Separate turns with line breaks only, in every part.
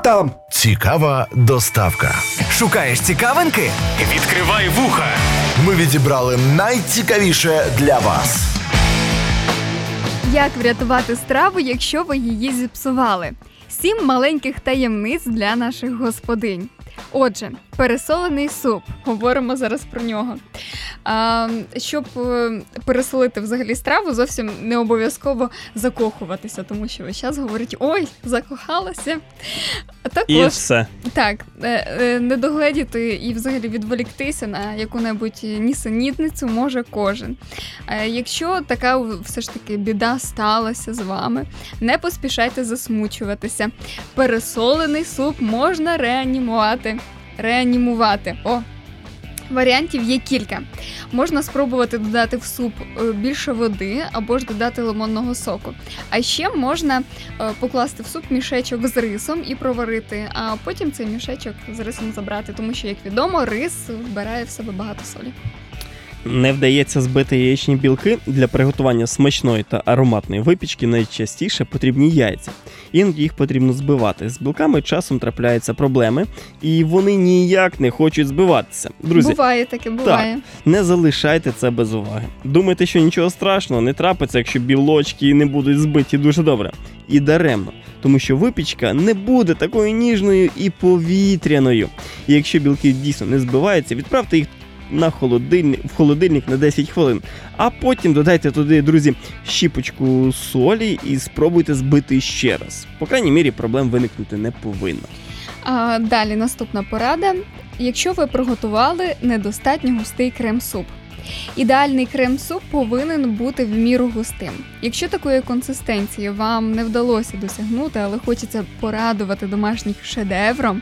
там?
Цікава доставка.
Шукаєш цікавинки? Відкривай вуха.
Ми відібрали найцікавіше для вас.
Як врятувати страву, якщо ви її зіпсували? 7 маленьких таємниць для наших господинь. Отже, пересолений суп. Говоримо зараз про нього. Щоб пересолити взагалі страву, зовсім не обов'язково закохуватися, тому що весь час говорить: ой, закохалася.
І все.
Так, не догледіти і взагалі відволіктися на яку-небудь нісенітницю може кожен. Якщо така все ж таки біда сталася з вами, не поспішайте засмучуватися. Пересолений суп можна реанімувати. Варіантів є кілька. Можна спробувати додати в суп більше води або ж додати лимонного соку. А ще можна покласти в суп мішечок з рисом і проварити, а потім цей мішечок з рисом забрати, тому що, як відомо, рис вбирає в себе багато солі.
Не вдається збити яєчні білки? Для приготування смачної та ароматної випічки найчастіше потрібні яйця. Іноді їх потрібно збивати. З білками часом трапляються проблеми, і вони ніяк не хочуть збиватися. Друзі,
буває таке, буває.
Так, не залишайте це без уваги. Думаєте, що нічого страшного не трапиться, якщо білочки не будуть збиті дуже добре? І даремно. Тому що випічка не буде такою ніжною і повітряною. І якщо білки дійсно не збиваються, відправте їх в холодильник на 10 хвилин. А потім додайте туди, друзі, щіпочку солі і спробуйте збити ще раз. По крайній мірі, проблем виникнути не повинно.
Далі наступна порада. Якщо ви приготували недостатньо густий крем-суп. Ідеальний крем-суп повинен бути в міру густим. Якщо такої консистенції вам не вдалося досягнути, але хочеться порадувати домашніх шедевром,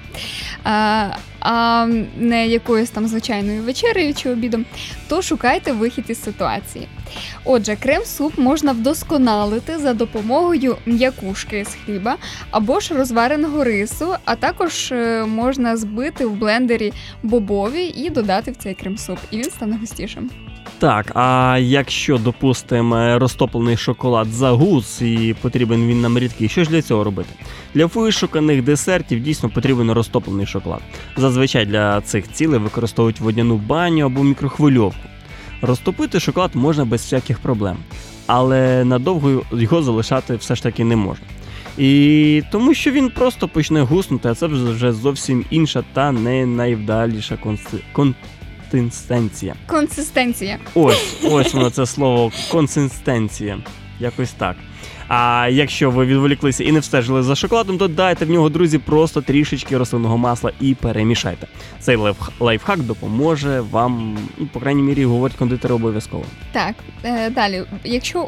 а не якоюсь там звичайною вечерею чи обідом, то шукайте вихід із ситуації. Отже, крем-суп можна вдосконалити за допомогою м'якушки з хліба або ж розвареного рису, а також можна збити в блендері бобові і додати в цей крем-суп, і він стане густішим.
Так, а якщо, допустимо, розтоплений шоколад загус і потрібен він нам рідкий, що ж для цього робити? Для вишуканих десертів дійсно потрібен розтоплений шоколад. Зазвичай для цих цілей використовують водяну баню або мікрохвильовку. Розтопити шоколад можна без всяких проблем, але надовго його залишати все ж таки не можна. І тому що він просто почне гуснути, а це вже зовсім інша та не найвдаліша консистенція. Ось воно, це слово консистенція. Якось так. А якщо ви відволіклися і не встежили за шоколадом, то дайте в нього, друзі, просто трішечки рослинного масла і перемішайте. Цей лайфхак допоможе вам, по крайній мірі, говорять кондитери обов'язково.
Так, далі, якщо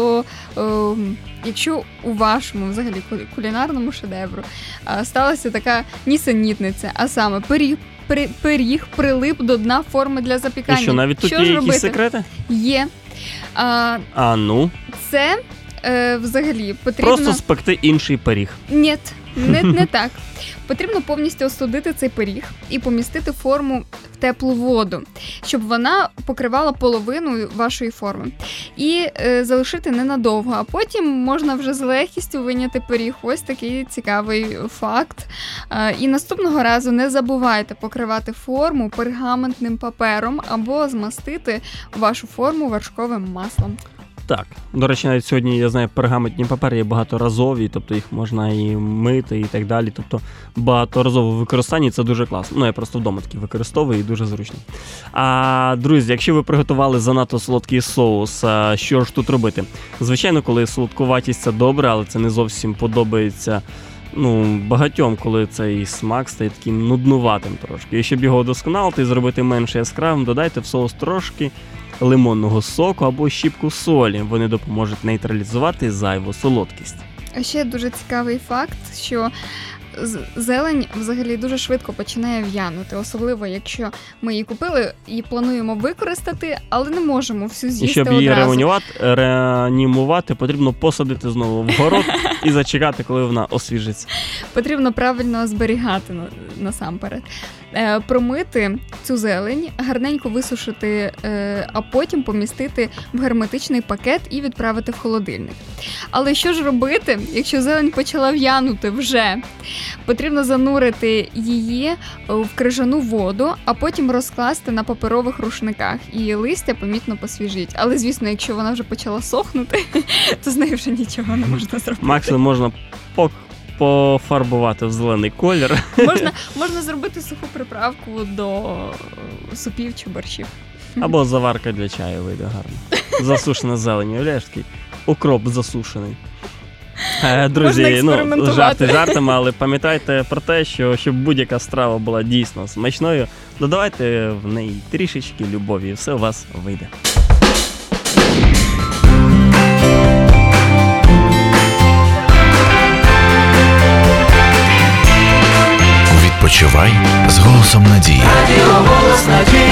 у вашому, взагалі, кулінарному шедевру сталася така нісенітниця, а саме пиріг прилип до дна форми для запікання.
І що, навіть тут є якісь секрети?
Є.
Ну?
Це взагалі потрібно...
Просто спекти інший пиріг.
Ні, не так. Потрібно повністю остудити цей пиріг і помістити форму в теплу воду, щоб вона покривала половину вашої форми. І залишити ненадовго, а потім можна вже з легкістю вийняти пиріг. Ось такий цікавий факт. І наступного разу не забувайте покривати форму пергаментним папером або змастити вашу форму вершковим маслом.
Так, до речі, навіть сьогодні, я знаю, пергаментні папери є багаторазові, тобто їх можна і мити і так далі, тобто багаторазове використання, це дуже класно. Я просто вдома такі використовую і дуже зручно. А, друзі, якщо ви приготували занадто солодкий соус, що ж тут робити? Звичайно, коли солодкуватість це добре, але це не зовсім подобається багатьом, коли цей смак стає таким нуднуватим трошки. І щоб його удосконалити і зробити менш яскравим, додайте в соус трошки лимонного соку або щіпку солі. Вони допоможуть нейтралізувати зайву солодкість.
А ще дуже цікавий факт, що зелень взагалі дуже швидко починає в'янути, особливо якщо ми її купили і плануємо використати, але не можемо всю з'їсти одразу.
І щоб її реанімувати, потрібно посадити знову в город і зачекати, коли вона освіжиться.
Потрібно правильно зберігати насамперед. Промити цю зелень, гарненько висушити, а потім помістити в герметичний пакет і відправити в холодильник. Але що ж робити, якщо зелень почала в'янути вже? Потрібно занурити її в крижану воду, а потім розкласти на паперових рушниках, і листя помітно посвіжить. Але, звісно, якщо вона вже почала сохнути, то з нею вже нічого не можна зробити.
Максимум можна пофарбувати в зелений колір.
Можна зробити суху приправку до супів чи борщів.
Або заварка для чаю вийде гарно. Засушена зелень, уявляєш, такий укроп засушений. Друзі, жарти жартами, але пам'ятайте про те, що щоб будь-яка страва була дійсно смачною, додавайте в неї трішечки любові, і все у вас вийде.
Відпочивай з голосом надії.
Радіо «Голос надії».